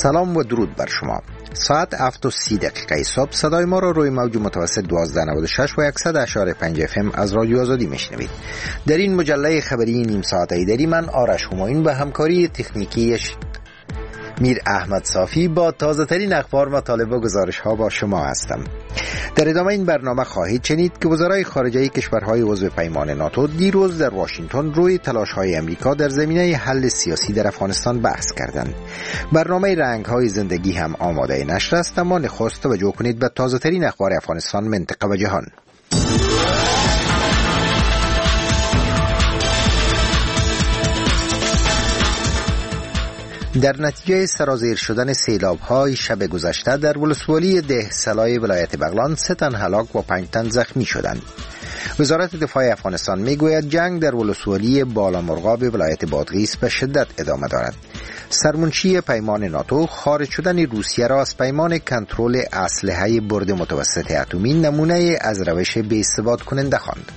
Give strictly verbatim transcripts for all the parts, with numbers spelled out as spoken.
سلام و درود بر شما. ساعت هفت و سی دقیقه صبح صدای ما را روی موج متوسط دوازده نود و شش و صد و یک و پنج اف ام از رادیو آزادی میشنوید. در این مجله خبری نیم ساعته ایدری من آرش همایون به همکاری تکنیکیش میر احمد صافی با تازه ترین اخبار، مطالب و گزارش ها با شما هستم. در ادامه این برنامه خواهید شنید که وزرای خارجه کشورهای عضو پیمان ناتو دیروز در واشنگتن روی تلاش‌های امریکا در زمینه حل سیاسی در افغانستان بحث کردند. برنامه رنگ‌های زندگی هم آماده نشر است، اما نخست توجه کنید به تازه ترین اخبار افغانستان، منطقه و جهان. در نتیجه سرازیر شدن سیلاب‌های شب گذشته در ولسوالی ده سلای ولایت بغلان سه تن هلاک و پنج تن زخمی شدند. وزارت دفاع افغانستان میگوید جنگ در ولسوالی بالامرغاب ولایت بادغیس به شدت ادامه دارد. سرمنشی پیمان ناتو خارج شدن روسیه را از پیمان کنترل اسلحه برد متوسط اتمی نمونه از روش بی‌ثبات کننده خواند.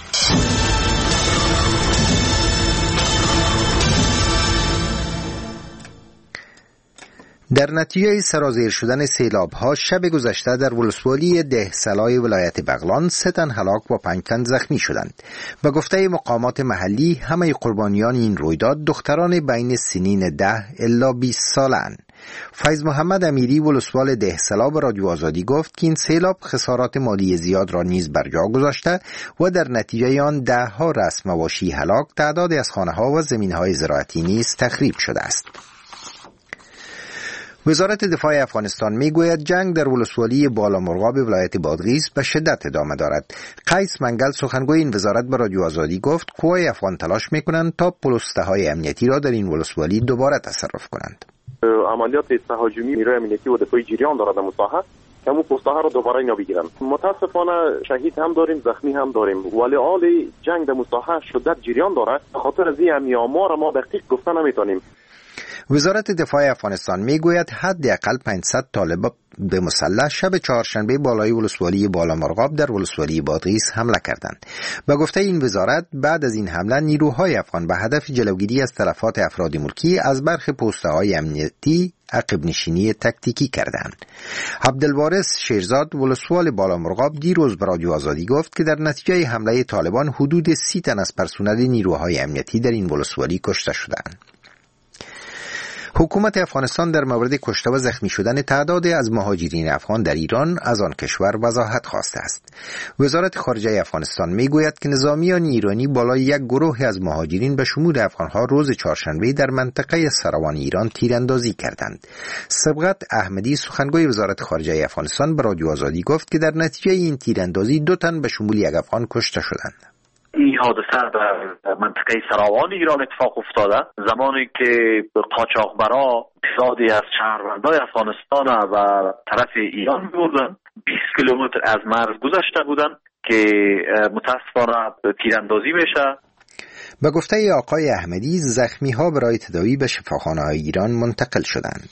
در نتیجه سرازیر شدن سیلاب‌ها شب گذشته در ولسوالی ده سلای ولایت بغلان سه تن هلاک و پنج تن زخمی شدند. به گفته مقامات محلی همه قربانیان این رویداد دختران بین سنین ده الی بیست ساله‌اند. فیض محمد امیری ولسوال ده سلا به رادیو آزادی گفت که این سیلاب خسارات مالی زیاد را نیز بر جا گذاشته و در نتیجه آن ده ها رسم مواشی هلاک، تعدادی از خانه‌ها و زمین‌های زراعتی نیز تخریب شده است. وزارت دفاع افغانستان میگوید جنگ در ولسوالی بالامرغاب ولایت بادغیس به شدت ادامه دارد. قیس منگل سخنگوی این وزارت به رادیو آزادی گفت قوای افغان تلاش میکنند تا پل‌های امنیتی را در این ولسوالی دوباره تصرف کنند. عملیات تهاجمی نیروی امنیتی و دفاعی جریان دارد در مساحت که همون پست‌ها را دوباره اینا بگیرن. متاسفانه شهید هم داریم، زخمی هم داریم، ولی حال جنگ در مساحت شدت جریان دارد. به خاطر از این آمار ما دقیق گفته نمیتونیم. وزارت دفاع افغانستان میگوید حداقل پانصد طالب به مسلح شب چهارشنبه بالای ولسوالی بالامرغاب در ولسوالی بادغیس حمله کردند. به گفته این وزارت بعد از این حمله نیروهای افغان به هدف جلوگیری از تلفات افراد ملکی از برخی پست‌های امنیتی عقب نشینی تکتیکی کردند. عبدالوارث شیرزاد ولسوال بالامرغاب دیروز به رادیو آزادی گفت که در نتیجه حمله طالبان حدود سی تن از پرسنل نیروهای امنیتی در این ولسوالی کشته شدند. حکومت افغانستان در مورد کشته و زخمی شدن تعدادی از مهاجرین افغان در ایران از آن کشور وضاحت خواسته است. وزارت خارجه افغانستان میگوید که نظامیان ایرانی بالای یک گروه از مهاجرین به شمول افغانها روز چهارشنبه در منطقه سروان ایران تیراندازی کردند. سبقت احمدی سخنگوی وزارت خارجه افغانستان به رادیو آزادی گفت که در نتیجه این تیراندازی دو تن به شمول یک افغان کشته شدند. این حادثه در منطقه سراوان ایران اتفاق افتاده زمانی که قاچاقبرا تعدادی از شهروندان افغانستان و طرف ایران می‌بردن. بیست کیلومتر از مرز گذشته بودن که متاسفانه تیراندازی میشه. به گفته آقای احمدی زخمی ها برای تداوی به شفاخانه های ایران منتقل شدند.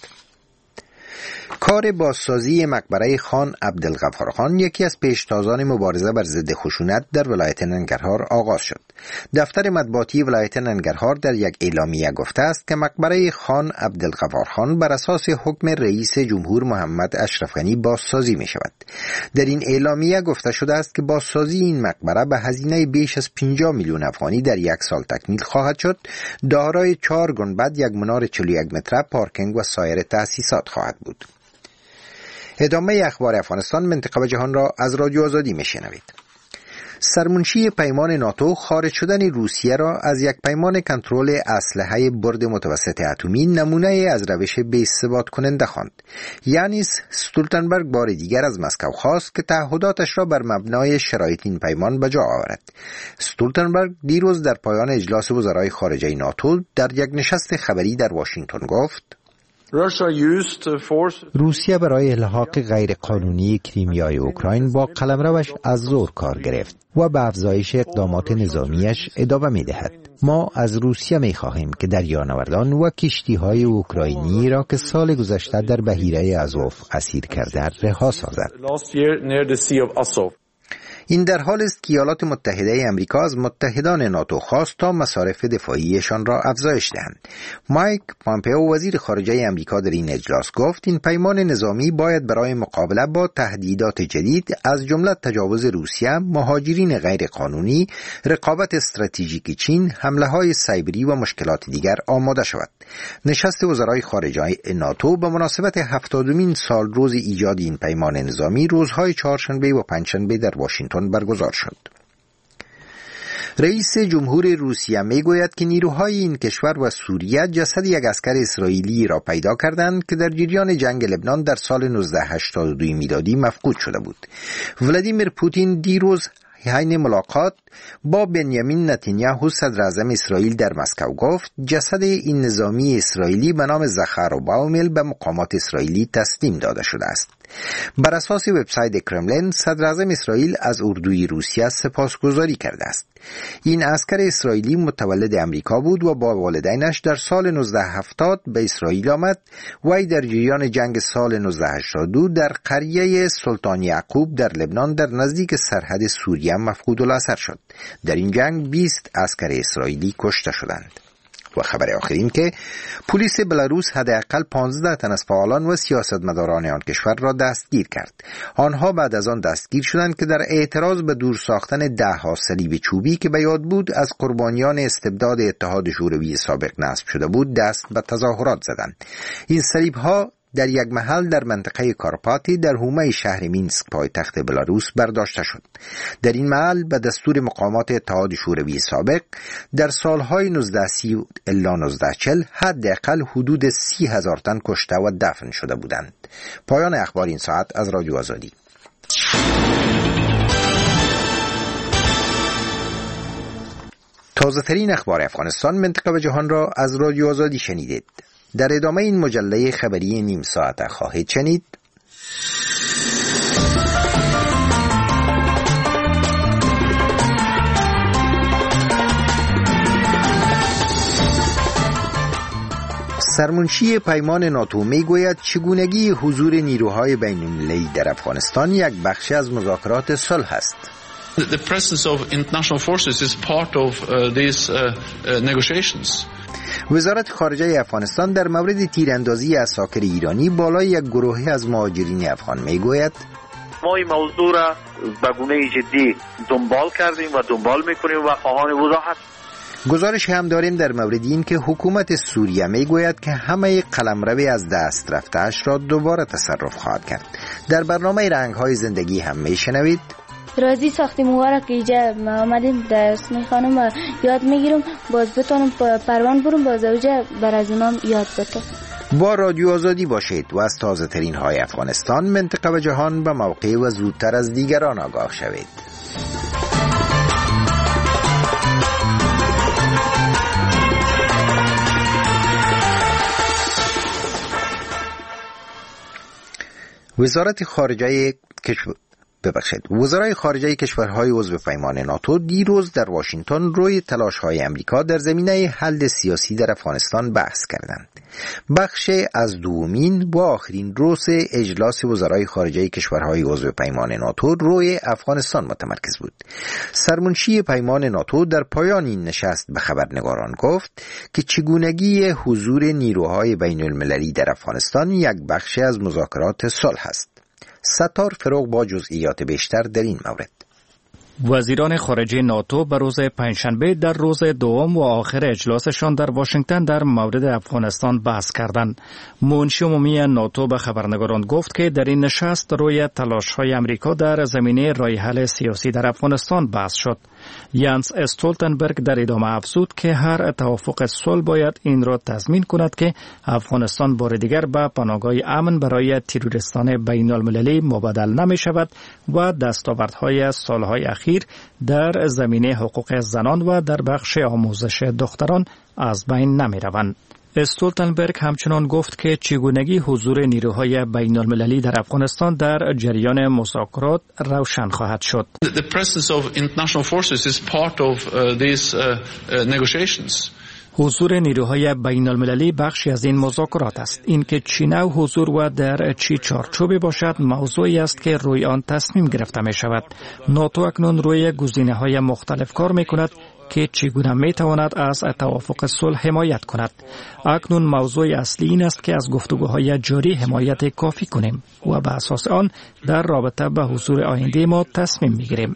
کار بازسازی مقبره خان عبدالغفار خان یکی از پیشتازان مبارزه بر ضد خشونت در ولایت ننگرهار آغاز شد. دفتر مطبوعاتی ولایت ننگرهار در یک اعلامیه گفته است که مقبره خان عبدالغفار خان بر اساس حکم رئیس جمهور محمد اشرف غنی بازسازی می شود. در این اعلامیه گفته شده است که بازسازی این مقبره به هزینه بیش از پنجاه میلیون افغانی در یک سال تکمیل خواهد شد. دارای چهار گنبد، یک منار چهل و یک متره، پارکینگ و سایر تأسیسات خواهد بود. ادامه اخبار افغانستان، منطقه و جهان را از رادیو آزادی میشنوید. سرمنشی پیمان ناتو خارج شدن روسیه را از یک پیمان کنترل اسلحه برد متوسط اتمی نمونه از روش بی‌ثبات کننده خواند. یانیس استولتنبرگ بار دیگر از مسکو خواست که تعهداتش را بر مبنای شرایط این پیمان به جا آورد. استولتنبرگ دیروز در پایان اجلاس وزرای خارجه ناتو در یک نشست خبری در واشنگتن گفت: روسیه برای الحاق غیرقانونی کریمیای اوکراین با قلمروش از زور کار گرفت و به افزایش اقدامات نظامیش ادامه می‌دهد. ما از روسیه می‌خواهیم که دریانوردان و کشتی‌های اوکراینی را که سال گذشته در بحیره ازوف اسیر کرده رها سازد. این در حال است که ایالات متحده آمریکا از متحدان ناتو خواست تا مصارف دفاعیشان را افزایش دهند. مایک پامپئو وزیر خارجه آمریکا در این اجلاس گفت این پیمان نظامی باید برای مقابله با تهدیدات جدید از جمله تجاوز روسیه، مهاجرین غیرقانونی، رقابت استراتژیک چین، حمله‌های سایبری و مشکلات دیگر آماده شود. نشست وزرای خارجه ناتو به مناسبت هفتادمین سال روز ایجاد این پیمان نظامی روزهای چهارشنبه و پنجشنبه در واشنگتن برگزار شد. رئیس جمهور روسیه میگوید که نیروهای این کشور و سوریه جسد یک عسکر اسرائیلی را پیدا کردند که در جریان جنگ لبنان در سال نوزده هشتاد و دو میلادی مفقود شده بود. ولادیمیر پوتین دیروز حین ملاقات با بنیامین نتانیاهو صدر اعظم اسرائیل در مسکو گفت جسد این نظامی اسرائیلی به نام زخر و باومل به مقامات اسرائیلی تسلیم داده شده است. بر اساس وبسایت کرملین، صدر اعظم اسرائیل از اردوی روسیه سپاسگزاری کرده است. این عسکر اسرائیلی متولد امریکا بود و با والدینش در سال نوزده هفتاد به اسرائیل آمد و در جریان جنگ سال نوزده هشتاد و دو در قریه سلطان یعقوب در لبنان در نزدیک سرحد سوریه مفقود الاثر شد. در این جنگ بیست عسکر اسرائیلی کشته شدند. و خبر آخر این که پلیس بلاروس حداقل پانزده تن از فعالان و سیاستمداران آن کشور را دستگیر کرد. آنها بعد از آن دستگیر شدند که در اعتراض به دور ساختن ده ها صلیب چوبی که به یاد بود از قربانیان استبداد اتحاد شوروی سابق نصب شده بود دست به تظاهرات زدند. این صلیب ها در یک محل در منطقه کارپاتی در حومه شهر مینسک پایتخت بلاروس برداشته شد. در این محل به دستور مقامات اتحاد شوروی سابق در سالهای نوزده سی الی نوزده چهل حداقل حدود سی هزار تن کشته و دفن شده بودند. پایان اخبار این ساعت از رادیو آزادی. تازه ترین اخبار افغانستان، منطقه و جهان را از رادیو آزادی شنیدید. در ادامه این مجله خبری نیم ساعته خواهید شنید: سرمنشی پیمان ناتو میگوید چگونگی حضور نیروهای بین‌المللی در افغانستان یک بخش از مذاکرات صلح است. The presence of international forces is part of uh, these uh, uh, negotiations. وزارت خارجه افغانستان در مورد تیراندازی عساکر ایرانی بالای یک گروه از مهاجرین افغان میگوید ما این موضوع را به گونه جدی دنبال کردیم و دنبال میکنیم و خواهان وضاحت. گزارش هم داریم در مورد این که حکومت سوریه میگوید که همه قلمرو از دست رفته‌اش را دوباره تصرف خواهد کرد. در برنامه رنگ‌های زندگی هم میشنوید رازی ساختموها که اینجا آمدیم در اسم خانم یاد میگیرم باز بتونم پروان برم باز اوجه بر از اونام یاد بتون. با رادیو آزادی باشید و از تازه ترین های افغانستان، منطقه و جهان به موقع و زودتر از دیگران آگاه شوید. وزارت خارجه کشور ببخشید وزرای خارجه کشورهای عضو پیمان ناتو دیروز در واشنگتن روی تلاش‌های آمریکا در زمینه حل سیاسی در افغانستان بحث کردند. بخش از دومین و آخرین روز اجلاس وزرای خارجه کشورهای عضو پیمان ناتو روی افغانستان متمرکز بود. سرمنشی پیمان ناتو در پایان این نشست به خبرنگاران گفت که چگونگی حضور نیروهای بین‌المللی در افغانستان یک بخش از مذاکرات صلح است. ستار فروغ با جزئیات بیشتر در این مورد. وزیران خارجه ناتو به روز پنجشنبه در روز دوم و آخر اجلاسشان در واشنگتن در مورد افغانستان بحث کردند. منشی عمومی ناتو به خبرنگاران گفت که در این نشست روی تلاش‌های آمریکا در زمینه راه حل سیاسی در افغانستان بحث شد. یانس استولتنبرگ در ادامه افزود که هر توافق صلح باید این را تضمین کند که افغانستان بار دیگر به پناهگاه امن برای تروریستان بین المللی مبادل نمی شود و دستاوردهای سالهای اخیر در زمینه حقوق زنان و در بخش آموزش دختران از بین نمی روند. استولتنبرگ همچنان گفت که چگونگی حضور نیروهای بین المللی در افغانستان در جریان مذاکرات روشن خواهد شد. The presence of international forces is part of uh, these uh, uh, negotiations. حضور نیروهای بین المللی بخشی از این مذاکرات است. اینکه چی نوع حضور و در چی چارچوبی باشد موضوعی است که روی آن تصمیم گرفته می شود. ناتو اکنون روی گزینه‌های مختلف کار می کند که چگونه می تواند از توافق صلح حمایت کند. اکنون موضوع اصلی این است که از گفتگوهای جاری حمایت کافی کنیم و به اساس آن در رابطه به حضور آینده ما تصمیم می گیریم.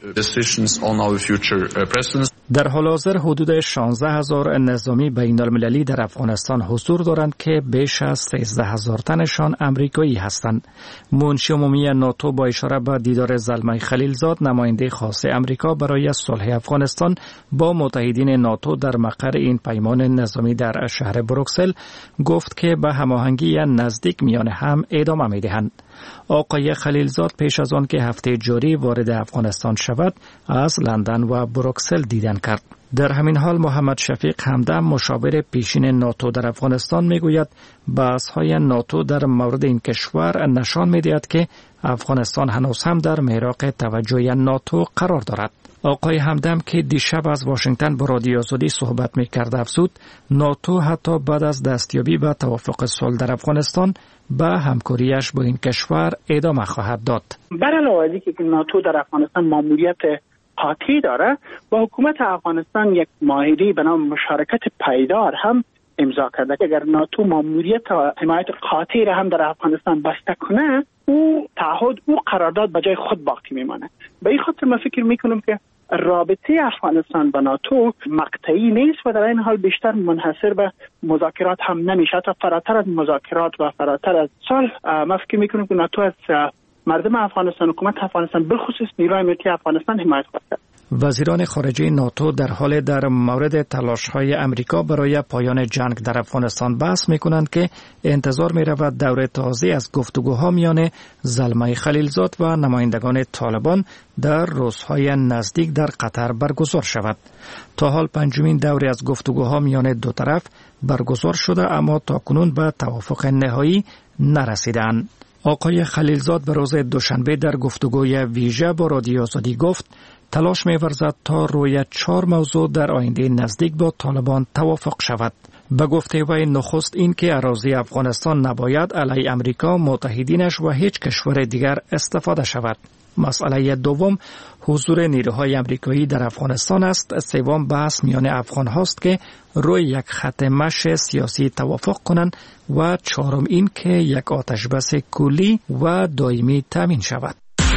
در حال حاضر حدود شانزده هزار نظامی بین المللی در افغانستان حضور دارند که بیش از سیزده هزار تنشان امریکایی هستند. منشی عمومی ناتو با اشاره به دیدار زلمه خلیلزاد نماینده خاص امریکا برای صلح افغانستان با متحدین ناتو در مقر این پیمان نظامی در شهر بروکسل گفت که به هماهنگی نزدیک میان هم ادامه می‌دهند. آقای خلیلزاد پیش از آن که هفته جاری وارد افغانستان شود از لندن و بروکسل دیدن کرد. در همین حال محمد شفیق همدم مشاور پیشین ناتو در افغانستان میگوید بحث‌های ناتو در مورد این کشور نشان می‌دهد که افغانستان هنوز هم در محراق توجه ناتو قرار دارد. آقای همدم که دیشب از واشنگتن با رادیو آزادی صحبت می‌کرد افزود ناتو حتی بعد از دستیابی به توافق صلح در افغانستان به همکاریش با این کشور ادامه خواهد داد. بر علاوه از اینکه ناتو در افغانستان ماموریت قاطعی داره، با حکومت افغانستان یک معاهده به نام مشارکت پایدار هم امضا کرده. اگر ناتو ماموریت حمایت قاطعی را هم در افغانستان بسته کنه، او تعهد او قرارداد به جای خود باقی میمانه. به این خاطر من فکر میکنم که رابطه افغانستان با ناتو مقطعی نیست و در این حال بیشتر منحصر به مذاکرات هم نمیشه. تا فراتر از مذاکرات و فراتر از صلح من فکر میکنم که ناتو از مردم افغانستان، حکومت افغانستان، بالخصوص نیروهای ملی افغانستان حمایت کرده. وزیران خارجه ناتو در حال در مورد تلاش‌های امریکا برای پایان جنگ در افغانستان بحث می‌کنند که انتظار می‌رود دور تازه از گفتگوها میان زلمه خلیلزاد و نمایندگان طالبان در روزهای نزدیک در قطر برگزار شود. تا حال پنجمین دوره از گفتگوها میان دو طرف برگزار شده اما تاکنون به توافق نهایی نرسیدند. آقای خلیلزاد به روز دوشنبه در گفتگوی ویژه با رادیو آزادی گفت تلاش می‌ورزد تا روی چهار موضوع در آینده نزدیک با طالبان توافق شود. به گفته وی نخست این که اراضی افغانستان نباید علیه امریکا، متحدینش و هیچ کشور دیگر استفاده شود. مسئله دوم حضور نیروهای امریکایی در افغانستان است. سوم بحث میان افغان هاست که روی یک خط مشی سیاسی توافق کنند و چهارم این که یک آتش بس کلی و دائمی تامین شود.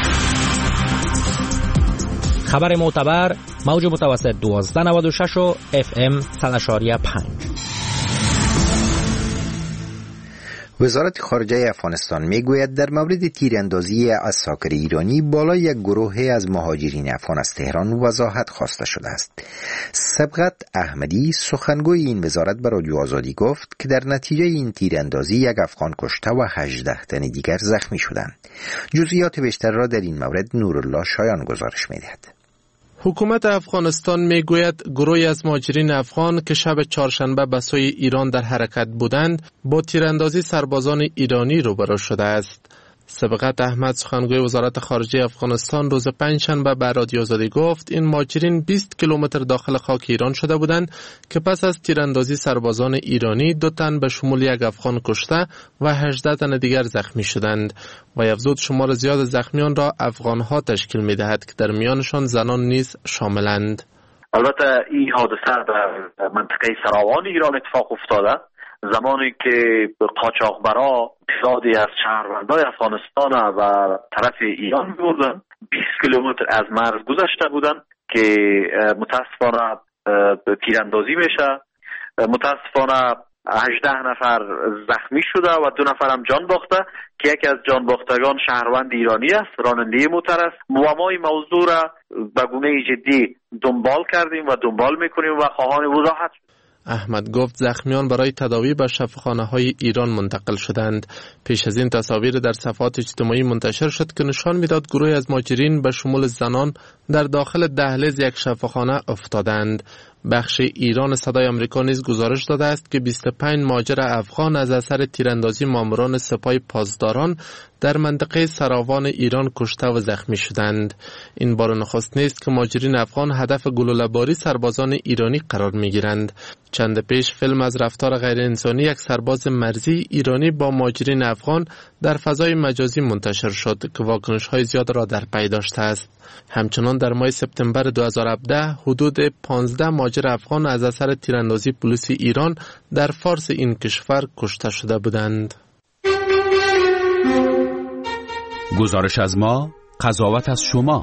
خبر معتبر موج متوسط دوازده نود و شش و اف ام صد و شش و پنج. وزارت خارجه افغانستان میگوید در مورد تیراندازی عساکر ایرانی بالای یک گروه از مهاجرین افغان از تهران وضاحت خواسته شده است. سبقت احمدی سخنگوی این وزارت به رادیو آزادی گفت که در نتیجه این تیراندازی یک افغان کشته و هجده تن دیگر زخمی شدند. جزئیات بیشتر را در این مورد نورالله شایان گزارش می‌دهد. حکومت افغانستان میگوید گروهی از مهاجرین افغان که شب چهارشنبه به سوی ایران در حرکت بودند با تیراندازی سربازان ایرانی روبرو شده است. سبقت احمد سخنگوی وزارت خارجه افغانستان روز پنجشنبه به رادیو آزادی گفت این مهاجرین بیست کیلومتر داخل خاک ایران شده بودند که پس از تیراندازی سربازان ایرانی دو تن به شمول یک افغان کشته و هجده تن دیگر زخمی شدند و افزود شمار زیاد زخمیان را افغان‌ها تشکیل می‌دهد که در میانشان زنان نیز شاملند. البته این حادثه در منطقه سراوان ایران اتفاق افتاده زمانی که قاچاقبرا تعدادی از شهروندان افغانستان و طرف ایران می‌بردند. بیست کیلومتر از مرز گذشته بودند که متاسفانه تیراندازی میشه. متاسفانه هجده نفر زخمی شده و دو نفر هم جان باخته که یکی از جان باختگان شهروند ایرانی است، راننده موتر است. و ما این موضوع را به گونه جدی دنبال کردیم و دنبال میکنیم و خواهان وضاحت. احمد گفت زخمیان برای تداوی به شفاخانه‌های ایران منتقل شدند. پیش از این تصاویر در صفحات اجتماعی منتشر شد که نشان میداد گروهی از مهاجرین به شمول زنان در داخل دهلیز یک شفاخانه افتادند. بخش ایران صدای آمریکا نیز گزارش داده است که بیست و پنج مهاجر افغان از اثر تیراندازی ماموران سپاه پاسداران در منطقه سراوان ایران کشته و زخمی شدند. این بار نخست نیست که مهاجرین افغان هدف گلوله‌باری سربازان ایرانی قرار می‌گیرند. چند پیش فیلم از رفتار غیر انسانی یک سرباز مرزی ایرانی با مهاجرین افغان در فضای مجازی منتشر شد که واکنش‌های زیاد را در پی داشته است. همچنان در ماه سپتامبر دو هزار و هفده حدود پانزده مهاجر افغان از اثر تیراندازی پلیس ایران در فارس این کشور کشته شده بودند. گزارش از ما، قضاوت از شما.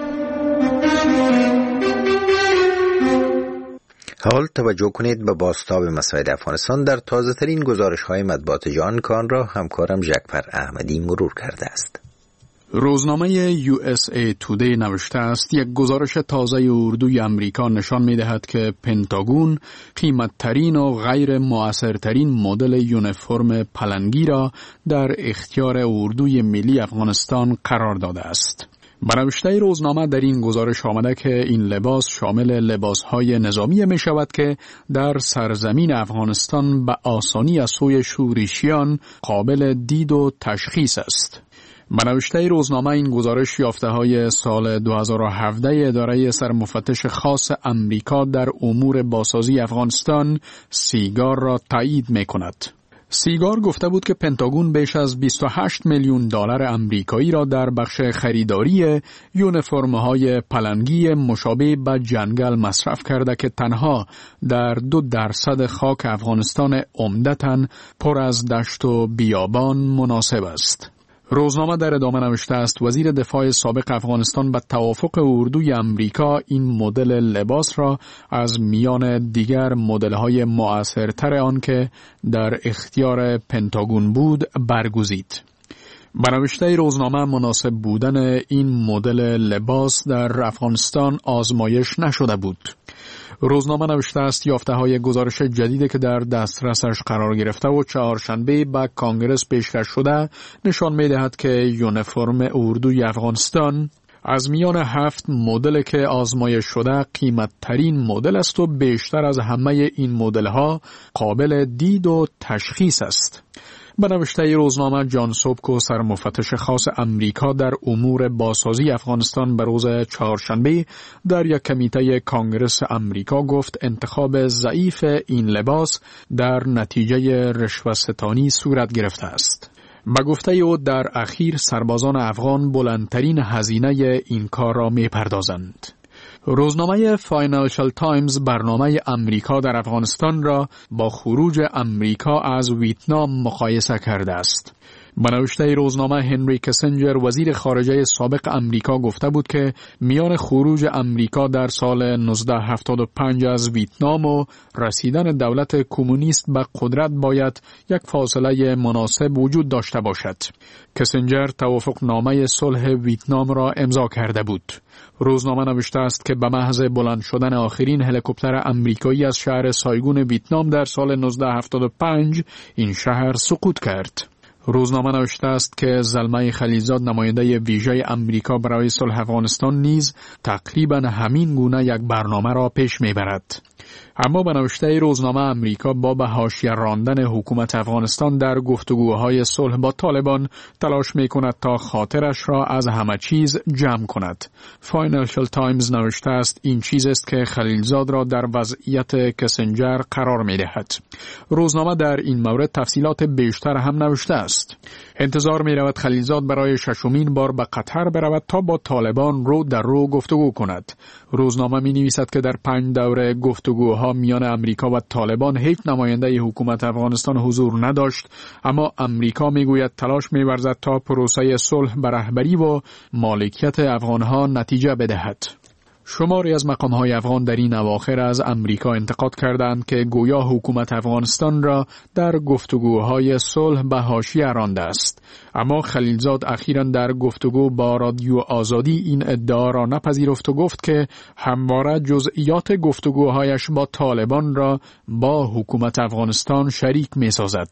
حال توجه کنید به بازتاب مسائل افغانستان در تازه ترین گزارش های مطبوعات جهان که آن را همکارم ژکفر احمدی مرور کرده است. روزنامه یو اس ای تودی نوشته است یک گزارش تازه اردوی امریکا نشان می‌دهد که پنتاگون قیمت‌ترین و غیر مؤثرترین مدل یونیفرم پلنگی را در اختیار اردوی ملی افغانستان قرار داده است. به نوشته روزنامه در این گزارش آمده که این لباس شامل لباس‌های نظامی می شود که در سرزمین افغانستان به آسانی از سوی شورشیان قابل دید و تشخیص است. به نوشته روزنامه این گزارش یافته‌های سال دو هزار و هفده اداره سرمفتش خاص امریکا در امور بازسازی افغانستان سیگار را تایید می‌کند. سیگار گفته بود که پنتاگون بیش از بیست و هشت میلیون دلار امریکایی را در بخش خریداری یونیفرم‌های پلنگی مشابه به جنگل مصرف کرده که تنها در دو درصد خاک افغانستان عمدتاً پر از دشت و بیابان مناسب است. روزنامه در ادامه نوشته است وزیر دفاع سابق افغانستان به توافق اردوی امریکا این مدل لباس را از میان دیگر مدل‌های مؤثرتر آن که در اختیار پنتاگون بود برگزید. به نوشته روزنامه مناسب بودن این مدل لباس در افغانستان آزمایش نشده بود. روزنامه نوشته است یافته‌های گزارش جدیدی که در دسترسش قرار گرفته و چهارشنبه به کانگرس پیشکش شده نشان می‌دهد که یونیفرم اردوی افغانستان از میان هفت مدل که آزمایش شده قیمت‌ترین مدل است و بیشتر از همه این مدل‌ها قابل دید و تشخیص است. به نوشته روزنامه جان سوبکو سرمفتش خاص امریکا در امور بازسازی افغانستان به روز چهارشنبه در یک کمیته کانگرس امریکا گفت انتخاب ضعیف این لباس در نتیجه رشوه‌ستانی صورت گرفته است. به گفته او در اخیر سربازان افغان بلندترین هزینه این کار را می پردازند. روزنامه فاینانشل تایمز برنامه امریکا در افغانستان را با خروج امریکا از ویتنام مقایسه کرده است. به نوشته روزنامه هنری کسنجر وزیر خارجه سابق امریکا گفته بود که میان خروج امریکا در سال نوزده هفتاد و پنج از ویتنام و رسیدن دولت کمونیست به قدرت باید یک فاصله مناسب وجود داشته باشد. کسنجر توافقنامه صلح ویتنام را امضا کرده بود. روزنامه نوشته است که به محض بلند شدن آخرین هلیکوپتر امریکایی از شهر سایگون ویتنام در سال نوزده هفتاد و پنج این شهر سقوط کرد. روزنامه نوشته است که زلمه خلیلزاد نماینده ویژه امریکا برای صلح افغانستان نیز تقریبا همین گونه یک برنامه را پیش میبرد. اما به نوشته روزنامه امریکا با به حاشیه راندن حکومت افغانستان در گفتگوهای صلح با طالبان تلاش میکند تا خاطرش را از همه چیز جمع کند. فاینانشل تایمز نوشته است این چیز است که خلیلزاد را در وضعیت کسنجر قرار میدهد. روزنامه در این مورد تفصیلات بیشتر هم نوشته است. انتظار می رود خلیلزاد برای ششمین بار به قطر برود تا با طالبان رو در رو گفتگو کند. روزنامه می نویسد که در پنج دوره گفتگوها میان امریکا و طالبان هیچ نماینده حکومت افغانستان حضور نداشت، اما امریکا می گوید تلاش می ورزد تا پروسه صلح به رهبری و مالکیت افغانها نتیجه بدهد. شماری از مقام‌های افغان در این اواخر از امریکا انتقاد کردند که گویا حکومت افغانستان را در گفتگوهای صلح به حاشیه رانده است. اما خلیلزاد اخیراً در گفتگو با رادیو آزادی این ادعا را نپذیرفت و گفت که همواره جزئیات گفتگوهایش با طالبان را با حکومت افغانستان شریک می‌سازد.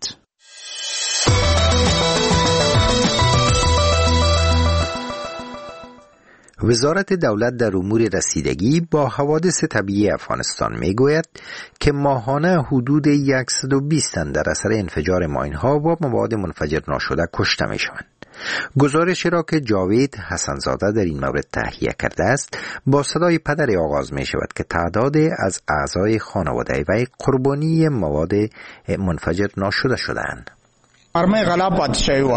وزارت دولت در امور رسیدگی با حوادث طبیعی افغانستان می گوید که ماهانه حدود صد و بیست تن در اثر انفجار ماین‌ها و مواد منفجر ناشده کشته می شوند. گزارشی را که جاوید حسنزاده در این مورد تهیه کرده است با صدای پدر آغاز می شود که تعداد از اعضای خانواده وی قربانی مواد منفجر ناشده شدند. ارمه غلا پات شوی و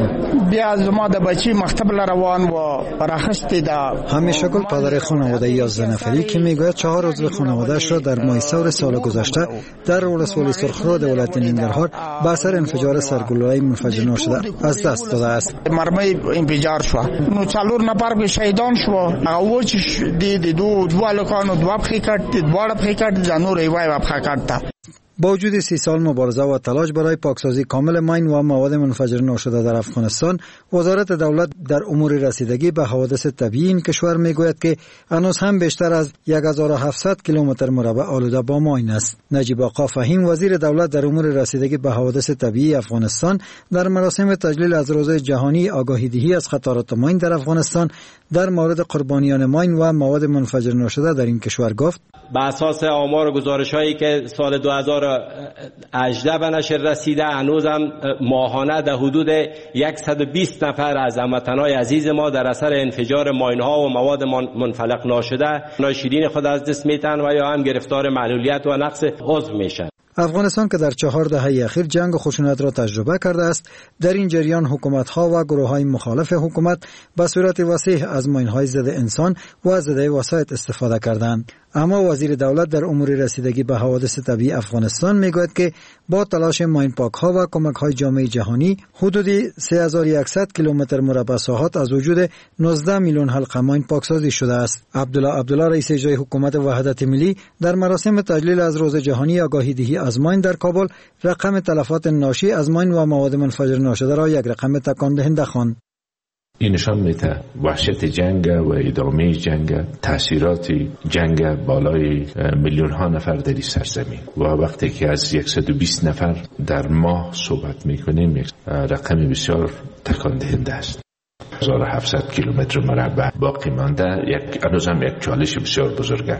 بیا زما د بچی مکتب روان و راخستی دا همیشه گل پدر خانواده یازده نفری که میگوید چهار عضو خانواده‌اش را در ماه سور سال گذشته در ولسوالی سرخرو د ولایت ننگرهار به اثر انفجار سرگلوله‌ای منفجر ناشده از دست داده است. مرمه انفجار شو نو څلور نفر به شهیدان شو او چې د دو دوه لکانو دوه پخیکټ دوه پخیکټ جنور ایوای و پخیکټ. با وجود سی سال مبارزه و تلاش برای پاکسازی کامل ماین و مواد منفجر ناشده در افغانستان، وزارت دولت در امور رسیدگی به حوادث طبیعی این کشور میگوید که هنوز هم بیشتر از هزار و هفتصد کیلومتر مربع آلوده با ماین است. نجیب آقا فهیم وزیر دولت در امور رسیدگی به حوادث طبیعی افغانستان در مراسم تجلیل از روز جهانی آگاهی‌دهی از خطرات ماین در افغانستان در مورد قربانیان ماین و مواد منفجر ناشده در این کشور گفت: بر اساس آمار و گزارش‌هایی که سال دو هزار و هجده به نشر رسیده، هنوز هم ماهانه در حدود صد و بیست نفر از هموطنان عزیز ما در اثر انفجار ماین‌ها و مواد منفلق ناشده ناشیرین خود از دست میتن و یا هم گرفتار معلولیت و نقص عضو میشن. افغانستان که در چهار دهه اخیر جنگ و خشونت را تجربه کرده است، در این جریان حکومت‌ها و گروه‌های مخالف حکومت به صورت وسیع از ماین‌های ضد انسان و ضد وسایط استفاده کردند. اما وزیر دولت در امور رسیدگی به حوادث طبیعی افغانستان میگوید که با تلاش ماین پاک‌ها و کمک‌های جامعه جهانی حدود سه هزار و صد کیلومتر مربع ساحات از وجود نوزده میلیون حلقه ماین پاکسازی شده است. عبدالله عبدالله رئیس اجرای حکومت وحدت ملی در مراسم تجلیل از روز جهانی آگاهی‌دهی از ماین در کابل رقم تلفات ناشی از ماین و مواد منفجر ناشده را یک رقم تکان دهنده خواند. این نشان میده وحشت جنگ و ادامه جنگ، تاثیرات جنگ بالای میلیون ها نفر در این سرزمین و وقتی که از صد و بیست نفر در ماه صحبت میکنیم یک رقم بسیار تکان دهنده است. هزار و هفتصد کیلومتر مربع باقی مانده، یک هنوز هم یک چالش بسیار بزرگ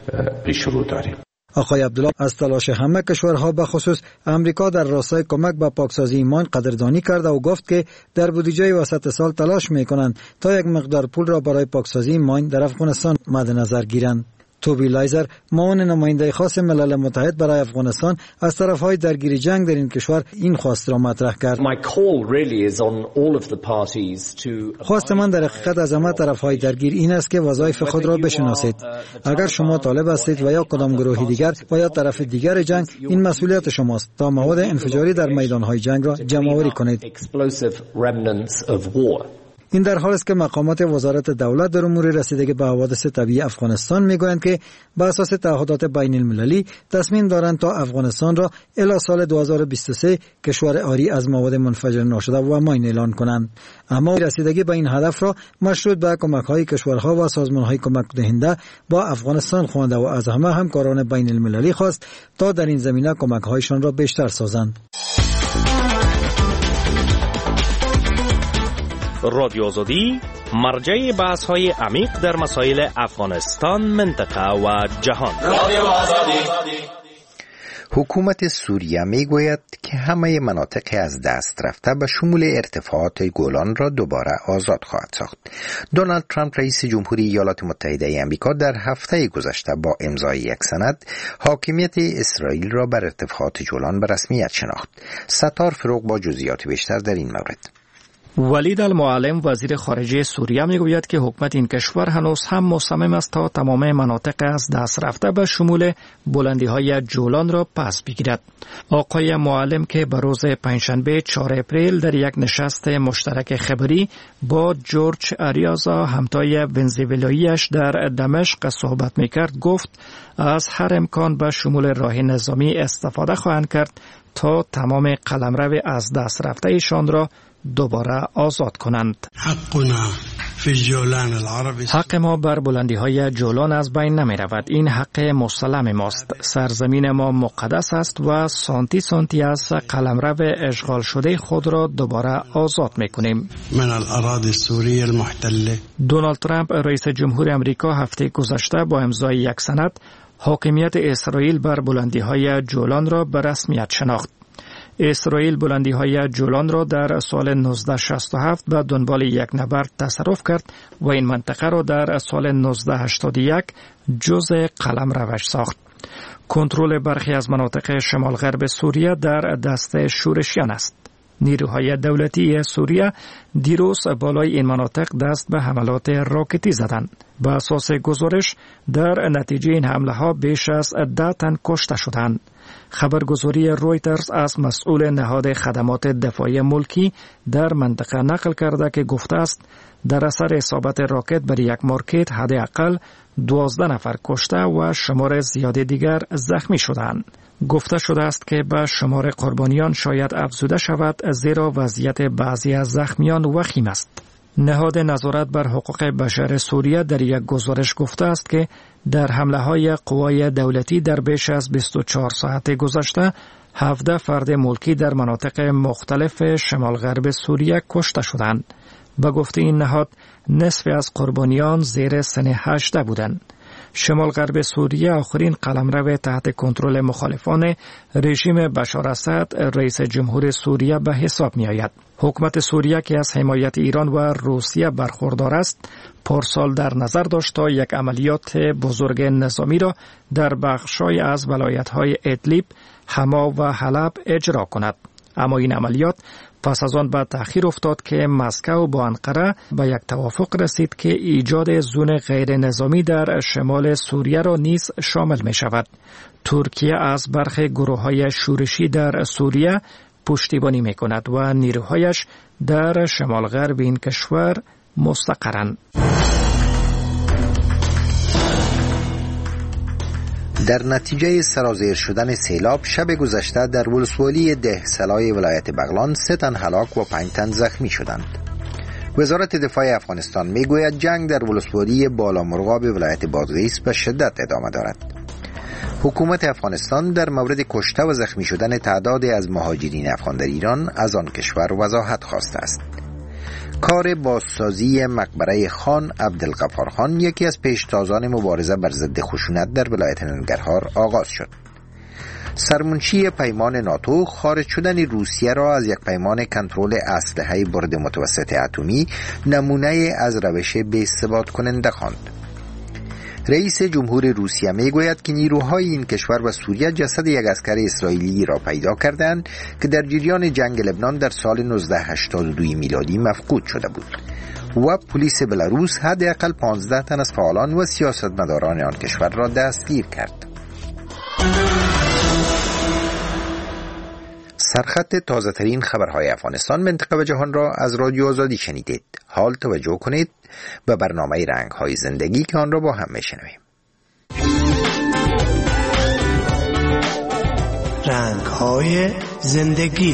پیش رو داریم. آقای عبدالله از تلاش همه کشورها به خصوص امریکا در راستای کمک به پاکسازی ماین قدردانی کرده و گفت که در بودجه وسط سال تلاش میکنند تا یک مقدار پول را برای پاکسازی ماین در افغانستان مد نظر گیرند. توبی لایزر، معاون نماینده خاص ملل متحد برای افغانستان، از طرفهای درگیر جنگ در این کشور این خواست را مطرح کرد. خواست من در حقیقت از همه طرفهای درگیر این است که وظایف خود را بشناسید. اگر شما طالب هستید و یا کدام گروهی دیگر و یا طرف دیگر جنگ، این مسئولیت شماست تا مواد انفجاری در میدانهای جنگ را جمع آوری کنید. این در حالی است که مقامات وزارت دولت در امور رسیدگی به حوادث طبیعی افغانستان میگویند که به اساس تعهدات بین المللی تصمیم دارند تا افغانستان را الی سال دو هزار و بیست و سه کشور عاری از مواد منفجر ناشده و ماین اعلان کنند. اما رسیدگی به این هدف را مشروط به کمک‌های کشورها و سازمان‌های کمک دهنده با افغانستان خوانده و از همه همکاران بین المللی خواست تا در این زمینه کمک‌هایشان را بیشتر سازند. رادیو آزادی مرجع بحث‌های عمیق در مسائل افغانستان، منطقه و جهان. رادیو آزادی. حکومت سوریه میگوید که همه مناطق از دست رفته به شمول ارتفاعات گولان را دوباره آزاد خواهد ساخت. دونالد ترامپ رئیس جمهوری ایالات متحده آمریکا در هفته گذشته با امضای یک سند حاکمیت اسرائیل را بر ارتفاعات گولان به رسمیت شناخت. ستار فروغ با جزئیات بیشتر در این مورد. ولید المعلم وزیر خارجه سوریه میگوید که حکومت این کشور هنوز هم مصمم است تا تمام مناطق از دست رفته به شمول بلندی‌های جولان را پس بگیرد. آقای معلم که به روز پنجشنبه چهارم اپریل در یک نشست مشترک خبری با جورج اریازا همتای ونزوئلایی‌اش در دمشق صحبت میکرد گفت از هر امکان به شمول راه نظامی استفاده خواهند کرد تا تمام قلمرو از دست رفته ایشان را دوباره آزاد کنند. حقنا فی جولان العربی، حق ما بر بلندی های جولان از بین نمی رود. این حق مسلم ماست. سرزمین ما مقدس است و سانتی سانتی از قلمرو اشغال شده خود را دوباره آزاد می کنیم. من الاراضی السوریه المحتله. دونالد ترامپ رئیس جمهور امریکا هفته گذشته با امضای یک سند حاکمیت اسرائیل بر بلندی های جولان را به رسمیت شناخت. اسرائیل بلندی های جولان را در سال نوزده شصت و هفت به دنبال یک نبرد تصرف کرد و این منطقه را در سال نوزده هشتاد و یک جزء قلمروش ساخت. کنترل برخی از مناطق شمال غرب سوریه در دست شورشیان است. نیروهای دولتی سوریه دیروز بالای این مناطق دست به حملات راکتی زدند. به اساس گزارش در نتیجه این حمله ها بیش از ده تن کشته شدند. خبرگزاری رویترز از مسئول نهاد خدمات دفاعی ملکی در منطقه نقل کرده که گفته است در اثر اصابت راکت بر یک مارکت حداقل دوازده نفر کشته و شمار زیاد دیگر زخمی شدند. گفته شده است که به شمار قربانیان شاید افزوده شود زیرا وضعیت بعضی از زخمیان وخیم است. نهاد نظارت بر حقوق بشر سوریه در یک گزارش گفته است که در حمله های قوای دولتی در بیش از بیست و چهار ساعت گذشته هفده فرد ملکی در مناطق مختلف شمال غرب سوریه کشته شدند. به گفته این نهاد نصف از قربانیان زیر سن هجده بودند. شمال غرب سوریه آخرین قلمرو تحت کنترل مخالفان رژیم بشار اسد رئیس جمهور سوریه به حساب می آید. حکومت سوریه که از حمایت ایران و روسیه برخوردار است، پارسال در نظر داشت تا یک عملیات بزرگ نظامی را در بخشای از ولایت‌های ادلیب، حما و حلب اجرا کند. اما این عملیات پس از آن به تأخیر افتاد که مسکو با انقره به یک توافق رسید که ایجاد زون غیر نظامی در شمال سوریه را نیز شامل می شود. ترکیه از برخی گروه‌های شورشی در سوریه پشتیبانی می کند و نیروهایش در شمال غرب این کشور مستقرند. در نتیجه سرازیر شدن سیلاب شب گذشته در ولسوالی ده سلای ولایت بغلان سه تن هلاک و پنج تن زخمی شدند. وزارت دفاع افغانستان میگوید جنگ در ولسوالی بالامرغاب ولایت بادغیس به شدت ادامه دارد. حکومت افغانستان در مورد کشته و زخمی شدن تعدادی از مهاجرین افغان در ایران از آن کشور وضاحت خواسته است. کار بازسازی مقبره خان عبدالغفار خان یکی از پیشتازان مبارزه بر ضد خشونت در ولایت ننگرهار آغاز شد. سرمنشی پیمان ناتو خارج شدن روسیه را از یک پیمان کنترل اسلحه برد متوسط اتمی نمونه از روش بی‌ثبات کننده خواند. رئیس جمهور روسیه میگوید که نیروهای این کشور و سوریه جسد یک عسکر اسرائیلی را پیدا کردند که در جریان جنگ لبنان در سال نوزده هشتاد و دو میلادی مفقود شده بود و پلیس بلاروس حداقل پانزده تن از فعالان و سیاستمداران آن کشور را دستگیر کرد. سرخط تازه ترین خبرهای افغانستان، منطقه و جهان را از رادیو آزادی شنیدید. حال توجه کنید به برنامه رنگ‌های زندگی که آن را با هم میشنویم. رنگ‌های زندگی.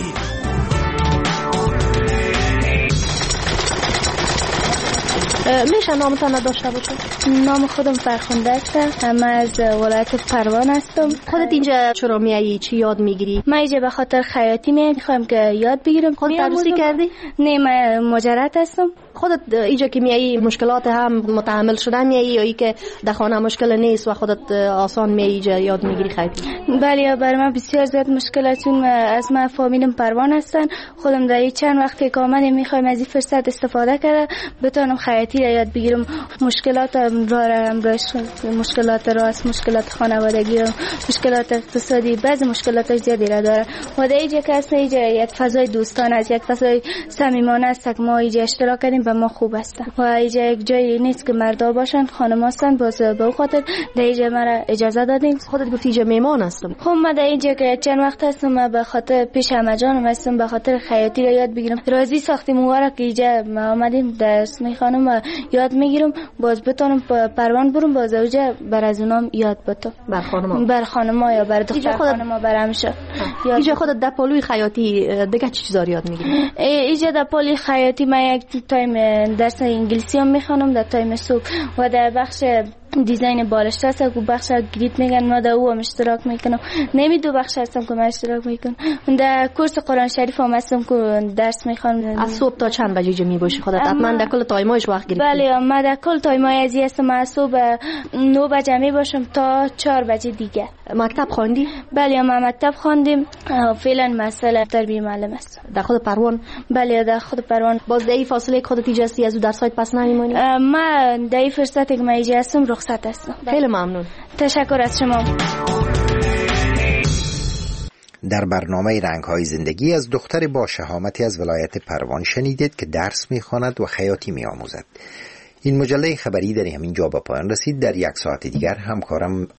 میشه نامتان داشته باشم؟ نام خودم فرخنده است. من از ولایت پروان هستم. خودت اینجا چرا میایی؟ چی یاد میگیری؟ من اینجا به خاطر خیاطی میام، میخوام که یاد بگیرم. خودت تدریسی کردی؟ نه، من مجرد هستم. خودت اینجا که میایی مشکلات هم متحمل شدن میایی یا ای که در خانه مشکل نیست و خودت آسان میایی اینجا یاد میگیری خیاطی؟ بله، برای من بسیار زیاد مشکلاتون از من فامیلم پروان هستن. خودم در چند وقت که آمدم میخوایم از این فرصت استفاده کنم بتونم خیاطی را یاد بگیرم. مشکلات را امروز مشکلات راست، مشکلات خانوادگی و مشکلات اقتصادی، بعضی مشکلات زیادی را داره و در اینجا که اصلا اینجا یک فضای دوستانه است، یک فضای صمیمانه است که ما اینجا اشتراک کردیم به ما خوب است و اینجا یک جایی نیست که مردا باشن، خانم هستن، باز به خاطر در اینجا مرا اجازه دادیم. خودت گفتی اینجا میمان هستم. خب من در اینجا که چند وقت هستم به خاطر پیش همه جانم هستم، به خاطر خیاطی را یاد بگیرم. راضی ساختیم واره که اینجا ما آمدیم درس میخوانم و یاد میگیرم، باز بتونم پروان برم، باز اونجا بر از اونام یاد بتم. بر خانما بر خانما یا بر دختر خانما بر همیشه. اینجا خودت در پالوی خیاطی دیگه چه چیزا یاد میگیری؟ اینجا در پالوی خیاطی من یک تایم درس انگلیسی هم میخوانم در تایم صبح و در بخش دیزاین بالشت هست که بخش گریت میگن، ما در او هم اشتراک میکنم. نمی دو بخش هستم که من اشتراک میکنم. در کورس قرآن شریف هم هستم که درس میخوانم. از صبح تا چند بجه جا میباشی خودت؟ حتما در کل تایمایش وقت گرفتی؟ بله من در کل تایمای ازی هستم. از صبح نه بجه میباشم تا چهار بجه دیگه. مکتب خواندی؟ بله ما مکتب خواندیم، فعلا مسئله تربیه معلم است. در خود پروان؟ بله در خود پروان. باز در این فاصله خودت اینجا هستی، از اون درسات پس نمیمونی؟ من در این فرصتی که من اینجا هستم رخصت هستم. خیلی ممنون. تشکر از شما. در برنامه رنگ‌های زندگی از دختر با شهامتی از ولایت پروان شنیدید که درس می‌خواند و خیاطی می‌آموزد. این مجله خبری در همین جا به پایان رسید. در یک ساعت دیگر همکارم